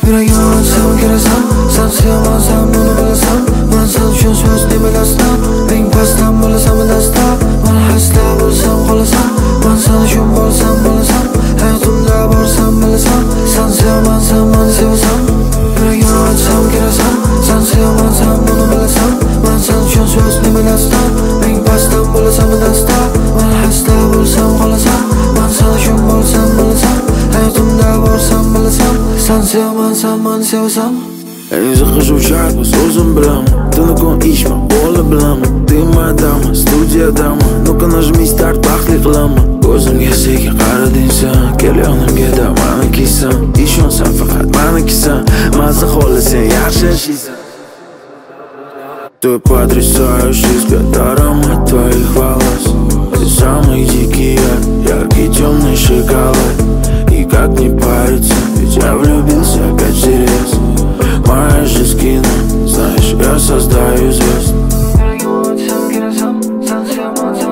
Yuragimni ochsam kelasan, sen sevmasan buni bilasan. Men sen uchun so'z demalasdan, eng pastdan bo'lasan dastlab. Men xasta bo'lsam qolasan, men sen uchun bo'lsam bo'lasan. Hayotimda borsan bilasan, sen sevmasan men sevasan. Yuragimni ochsam kelasan, sen sevmasan buni bilasan. Men sen uchun so'z demalasdan, eng pastdan bo'lasan dastlab. Men xasta bo'lsam qolasan, men sen uchun bo'lsam bilasan. Hayotimda borsan bilasan, sen sevmasan men sevasan. Zaxashuvchat biz o'zim bilaman. Tuni kun ishman, bola bilaman. Temadami, studiyadami, nuqa najmi start baxtli qilaman. Ko'zimga sekin qarading sen, kel yonimga da manikisan. Ishonsan faqat manikisan, mazza xohlasan yaxshi yashaysan. Ты потрясаешь взгляд, аромат твоих волос. Ты самый дикий, яркий темный шоколад. И как не париться, ведь я влюбился опять всерьез. Моя же скина, знаешь, я создаю звезд. Yuragimni ochsam kelasan, sen sevmasan